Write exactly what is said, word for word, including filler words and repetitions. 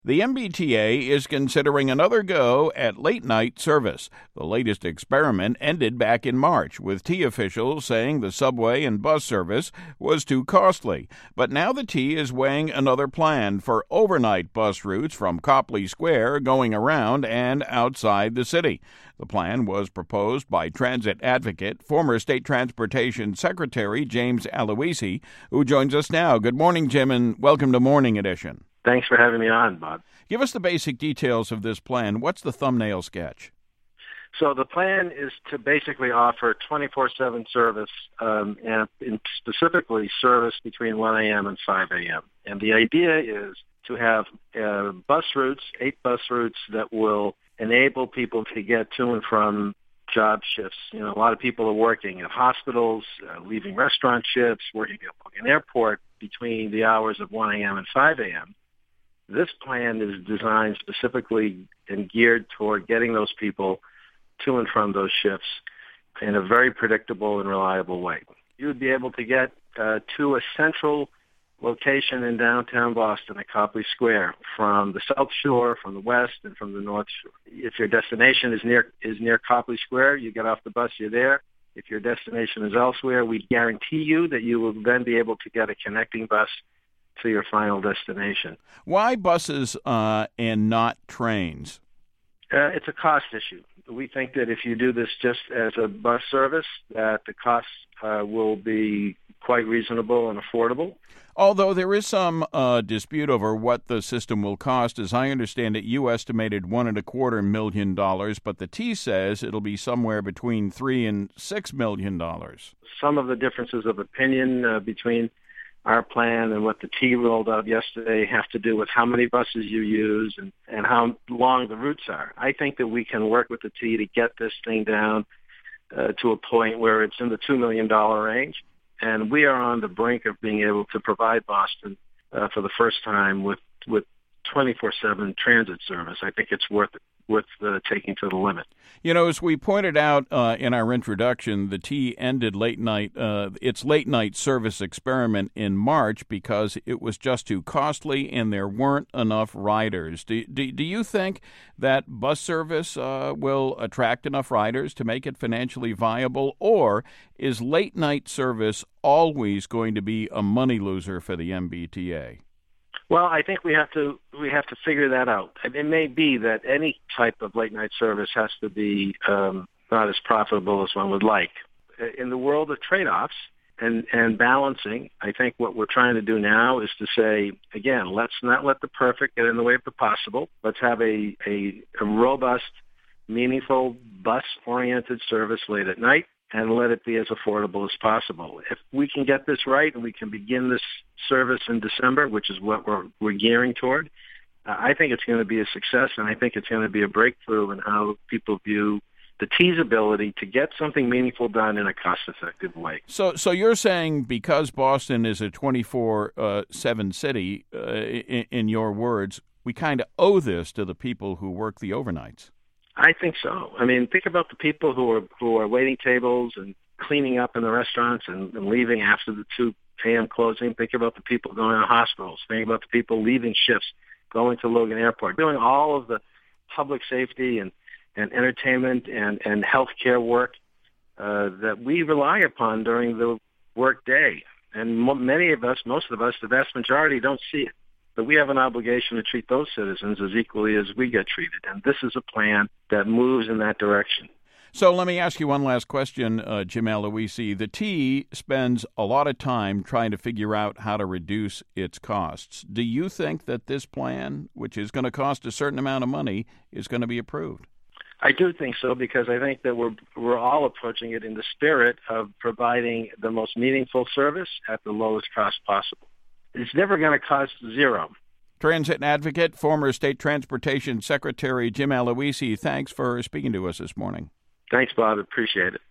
The M B T A is considering another go at late-night service. The latest experiment ended back in March, with T officials saying the subway and bus service was too costly. But now the T is weighing another plan for overnight bus routes from Copley Square going around and outside the city. The plan was proposed by transit advocate, former State Transportation Secretary James Aloisi, who joins us now. Good morning, Jim, and welcome to Morning Edition. Thanks for having me on, Bob. Give us the basic details of this plan. What's the thumbnail sketch? So the plan is to basically offer twenty-four seven service, um, and specifically service between one a.m. and five a.m. And the idea is to have uh, bus routes, eight bus routes that will enable people to get to and from job shifts. You know, a lot of people are working at hospitals, uh, leaving restaurant shifts, working at an airport between the hours of one a.m. and five a.m. This plan is designed specifically and geared toward getting those people to and from those shifts in a very predictable and reliable way. You would be able to get uh, to a central location in downtown Boston at Copley Square from the South Shore, from the West, and from the North Shore. If your destination is near is near Copley Square, you get off the bus, you're there. If your destination is elsewhere, we guarantee you that you will then be able to get a connecting bus to your final destination. Why buses uh, and not trains? Uh, it's a cost issue. We think that if you do this just as a bus service, that the costs uh, will be quite reasonable and affordable. Although there is some uh, dispute over what the system will cost. As I understand it, you estimated one and a quarter million dollars, but the T says it'll be somewhere between three and six million dollars. Some of the differences of opinion uh, between our plan and what the T rolled out yesterday have to do with how many buses you use and, and how long the routes are. I think that we can work with the T to get this thing down uh, to a point where it's in the two million dollars range. And we are on the brink of being able to provide Boston uh, for the first time with, with twenty-four seven transit service. I think it's worth worth uh, taking to the limit. You know, as we pointed out uh, in our introduction, the T ended late night uh, its late night service experiment in March because it was just too costly and there weren't enough riders. Do do, do you think that bus service uh, will attract enough riders to make it financially viable, or is late night service always going to be a money loser for the M B T A? Well, I think we have to we have to figure that out. It may be that any type of late night service has to be um, not as profitable as one would like. In the world of trade-offs and, and balancing, I think what we're trying to do now is to say, again, let's not let the perfect get in the way of the possible. Let's have a, a, a robust, meaningful, bus-oriented service late at night, and let it be as affordable as possible. If we can get this right and we can begin this service in December, which is what we're, we're gearing toward, uh, I think it's going to be a success, and I think it's going to be a breakthrough in how people view the T's ability to get something meaningful done in a cost-effective way. So so you're saying because Boston is a twenty-four seven city, uh, in, in your words, we kind of owe this to the people who work the overnights? I think so. I mean, think about the people who are who are waiting tables and cleaning up in the restaurants and, and leaving after the two a.m. closing. Think about the people going to hospitals. Think about the people leaving shifts, going to Logan Airport, doing all of the public safety and, and entertainment and, and healthcare work uh, that we rely upon during the work day. And m- many of us, most of us, the vast majority don't see it. But we have an obligation to treat those citizens as equally as we get treated. And this is a plan that moves in that direction. So let me ask you one last question, uh, Jim Aloisi. The T spends a lot of time trying to figure out how to reduce its costs. Do you think that this plan, which is going to cost a certain amount of money, is going to be approved? I do think so, because I think that we're we're all approaching it in the spirit of providing the most meaningful service at the lowest cost possible. It's never going to cost zero. Transit advocate, former State Transportation Secretary Jim Aloisi, thanks for speaking to us this morning. Thanks, Bob. Appreciate it.